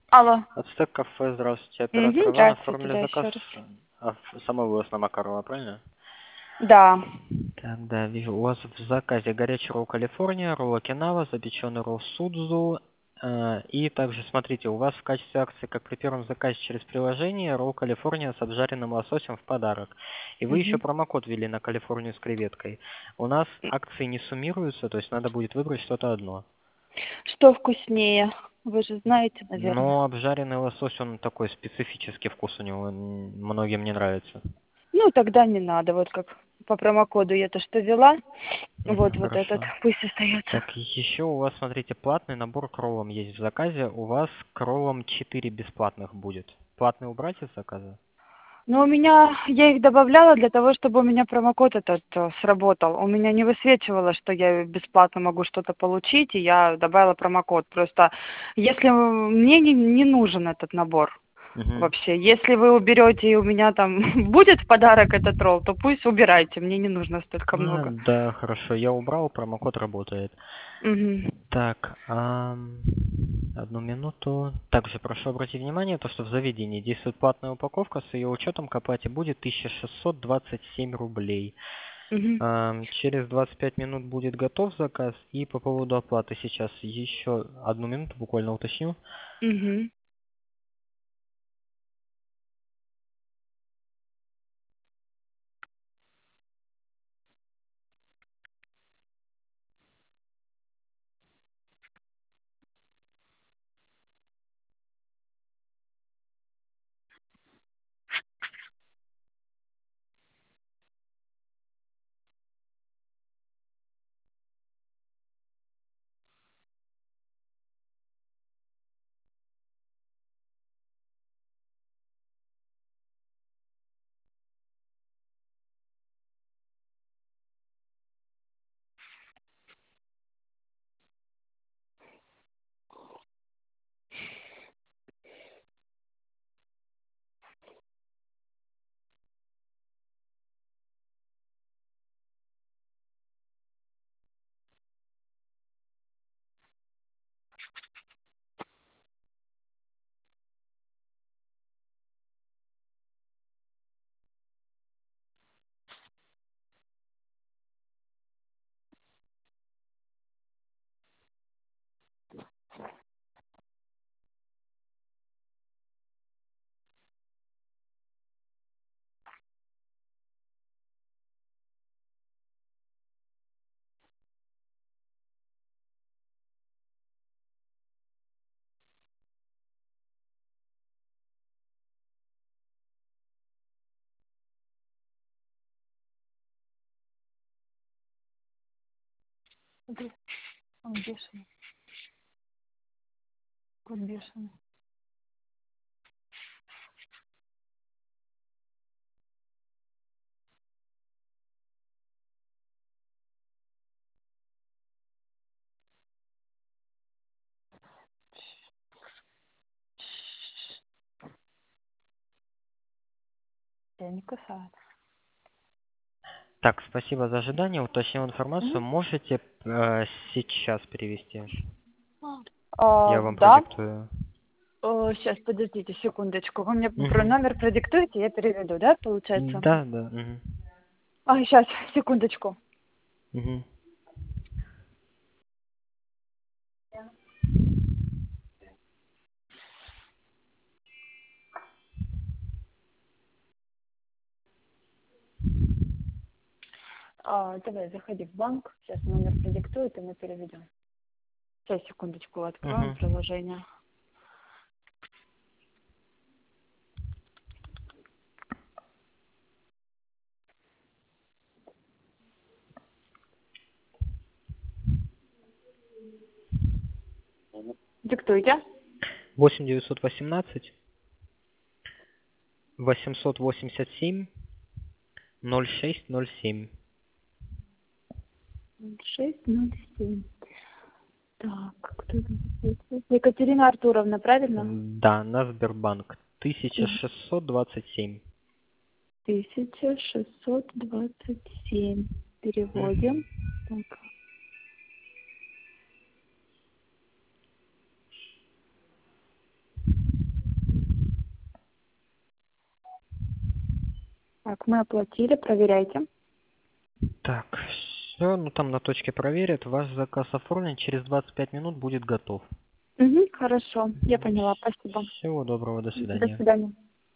Алло. Ацтек кафе, здравствуйте. Угу, Оператор Иван здравствуйте, оформили да, заказ. еще раз. Сама вы с Макарова, правильно? Да. Так, да, вижу. У вас в заказе горячий ролл Калифорния, ролл Окинава, запеченный ролл Судзу. И также, смотрите, у вас в качестве акции, как при первом заказе через приложение, ролл Калифорния с обжаренным лососем в подарок. И вы еще Угу. промокод ввели на Калифорнию с креветкой. У нас акции не суммируются, то есть надо будет выбрать что-то одно. Что вкуснее? Вы же знаете, наверное. Но обжаренный лосось, он такой специфический вкус у него, многим не нравится. Ну, тогда не надо. Вот как по промокоду я то, что вела. Мгм, Вот этот. хорошо. Пусть остается. Так, еще у вас, смотрите, платный набор к роллам есть в заказе. У вас к роллам 4 бесплатных будет. Платный убрать из заказа? Но у меня, я их добавляла для того, чтобы у меня промокод этот сработал. У меня не высвечивало, что я бесплатно могу что-то получить, и я добавила промокод. Просто если мне не нужен этот набор Угу. вообще, если вы уберете и у меня там будет в подарок этот ролл, то пусть убирайте, мне не нужно столько много. Да, хорошо, я убрал, промокод работает. Мгм. Так, одну минуту. Также прошу обратить внимание, то, что в заведении действует платная упаковка, с ее учетом к оплате будет 1627 рублей. Мгм. Через 25 минут будет готов заказ. И по поводу оплаты сейчас еще одну минуту буквально уточню. Мгм. Он бешеный, кот бешеный. Я не кусаю. Так, спасибо за ожидание. Уточнил информацию. Мгм. Можете сейчас перевести? Я вам Да. продиктую. Сейчас, подождите секундочку. Вы мне Угу. номер продиктуете, я переведу, да, получается? Да, да. Угу. Сейчас, секундочку. Угу. Давай, заходи в банк. Сейчас номер продиктует, и мы переведем. Сейчас, секундочку, откроем Угу. приложение. Диктуйте. 8918 887 0607. 607. Так, кто там записывает? Екатерина Артуровна, правильно? Да, на Сбербанк. 1627. 1627. Переводим. Мгм. Так. Так, мы оплатили, проверяйте. Так, все, ну там на точке проверят. Ваш заказ оформлен, через 25 минут будет готов. Угу, хорошо, я поняла, спасибо. Всего доброго, до До свидания. свидания.